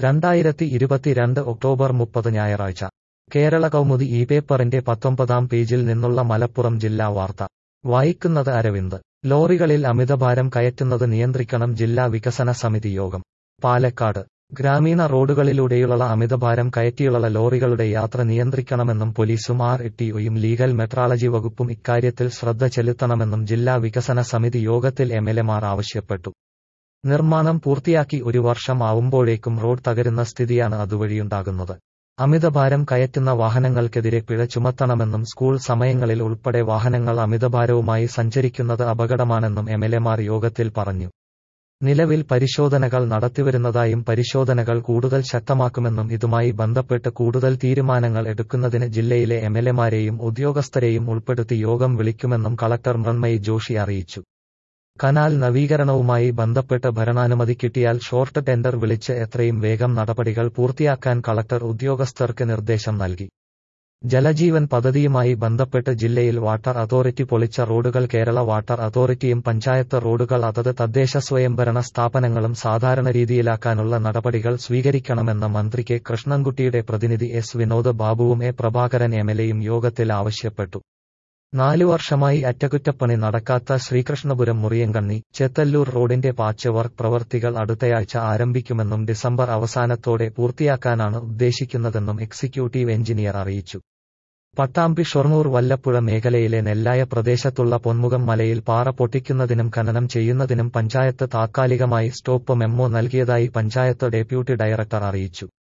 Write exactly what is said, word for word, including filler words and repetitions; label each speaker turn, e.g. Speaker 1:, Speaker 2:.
Speaker 1: രണ്ടായിരത്തി ഇരുപത്തിരണ്ട് ഒക്ടോബർ മുപ്പത് ഞായറാഴ്ച കേരള കൗമുദി ഈ പേപ്പറിന്റെ പത്തൊമ്പതാം പേജിൽ നിന്നുള്ള മലപ്പുറം ജില്ലാ വാർത്ത വായിക്കുന്നത് അരവിന്ദ്. ലോറികളിൽ അമിതഭാരം കയറ്റുന്നത് നിയന്ത്രിക്കണം ജില്ലാ വികസന സമിതി യോഗം. പാലക്കാട് ഗ്രാമീണ റോഡുകളിലൂടെയുള്ള അമിതഭാരം കയറ്റിയുള്ള ലോറികളുടെ യാത്ര നിയന്ത്രിക്കണമെന്നും പോലീസും ആർ ടി ഒയും ലീഗൽ മെട്രാളജി വകുപ്പും ഇക്കാര്യത്തിൽ ശ്രദ്ധ ചെലുത്തണമെന്നും ജില്ലാ വികസന സമിതി യോഗത്തിൽ എംഎൽഎമാർ ആവശ്യപ്പെട്ടു. നിർമ്മാണം പൂർത്തിയാക്കി ഒരു വർഷം ആവുമ്പോഴേക്കും റോഡ് തകരുന്ന സ്ഥിതിയാണ് അതുവഴിയുണ്ടാകുന്നത്. അമിതഭാരം കയറ്റുന്ന വാഹനങ്ങൾക്കെതിരെ പിഴ ചുമത്തണമെന്നും സ്കൂൾ സമയങ്ങളിൽ ഉൾപ്പെടെ വാഹനങ്ങൾ അമിതഭാരവുമായി സഞ്ചരിക്കുന്നത് അപകടമാണെന്നും എംഎൽഎമാർ യോഗത്തിൽ പറഞ്ഞു. നിലവിൽ പരിശോധനകൾ നടത്തിവരുന്നതായും പരിശോധനകൾ കൂടുതൽ ശക്തമാക്കുമെന്നും ഇതുമായി ബന്ധപ്പെട്ട് കൂടുതൽ തീരുമാനങ്ങൾ എടുക്കുന്നതിന് ജില്ലയിലെ എംഎൽഎമാരെയും ഉദ്യോഗസ്ഥരെയും ഉൾപ്പെടുത്തി യോഗം വിളിക്കുമെന്നും കളക്ടർ മൃണ്മയി ജോഷി അറിയിച്ചു. കനാൽ നവീകരണവുമായി ബന്ധപ്പെട്ട് ഭരണാനുമതി കിട്ടിയാൽ ഷോർട്ട് ടെൻഡർ വിളിച്ച് എത്രയും വേഗം നടപടികൾ പൂർത്തിയാക്കാൻ കളക്ടർ ഉദ്യോഗസ്ഥർക്ക് നിർദ്ദേശം നൽകി. ജലജീവൻ പദ്ധതിയുമായി ബന്ധപ്പെട്ട് ജില്ലയിൽ വാട്ടർ അതോറിറ്റി പൊളിച്ച റോഡുകൾ കേരള വാട്ടർ അതോറിറ്റിയും പഞ്ചായത്ത് റോഡുകൾ അതത് തദ്ദേശ സ്വയംഭരണ സ്ഥാപനങ്ങളും സാധാരണ രീതിയിലാക്കാനുള്ള നടപടികൾ സ്വീകരിക്കണമെന്ന് മന്ത്രി കെ കൃഷ്ണൻകുട്ടിയുടെ പ്രതിനിധി എസ് വിനോദ് ബാബുവും എ പ്രഭാകരൻ എംഎൽഎയും യോഗത്തിൽ ആവശ്യപ്പെട്ടു. നാലു വർഷമായി അറ്റകുറ്റപ്പണി നടക്കാത്ത ശ്രീകൃഷ്ണപുരം മുറിയങ്കണ്ണി ചെത്തല്ലൂർ റോഡിന്റെ പാച്ച് വർക്ക് പ്രവൃത്തികൾ അടുത്തയാഴ്ച ആരംഭിക്കുമെന്നും ഡിസംബർ അവസാനത്തോടെ പൂർത്തിയാക്കാനാണ് ഉദ്ദേശിക്കുന്നതെന്നും എക്സിക്യൂട്ടീവ് എഞ്ചിനീയർ അറിയിച്ചു. പട്ടാമ്പി ഷൊർണൂർ വല്ലപ്പുഴ മേഖലയിലെ നെല്ലായ പ്രദേശത്തുള്ള പൊന്മുഖം മലയിൽ പാറ പൊട്ടിക്കുന്നതിനും ഖനനം ചെയ്യുന്നതിനും പഞ്ചായത്ത് താത്കാലികമായി സ്റ്റോപ്പ് മെമ്മോ നൽകിയതായി പഞ്ചായത്ത് ഡെപ്യൂട്ടി ഡയറക്ടർ അറിയിച്ചു.